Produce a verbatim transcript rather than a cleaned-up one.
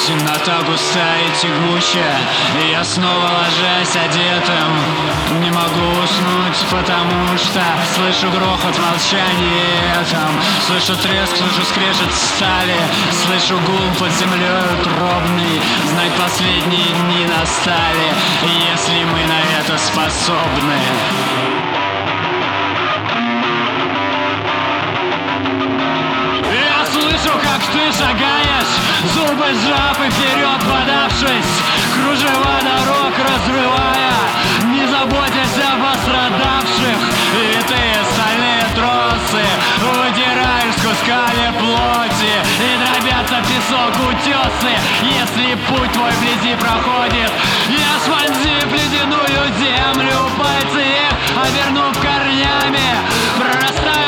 Темнота густая и тягучая, и я снова ложась одетым. Не могу уснуть, потому что слышу грохот молчания там. Слышу треск, слышу скрежет стали, слышу гул под землей утробный. Знай, последние дни настали, если мы на это способны. Я слышу, как ты шагаешь, зубы сжав и вперед подавшись, кружева дорог разрывая, не заботясь о пострадавших. Витые стальные тросы выдираешь с кусками плоти, и дробятся песок утесы. Если путь твой вблизи проходит, я сквозив ледяную землю, пальцы их обернув корнями, прорастаю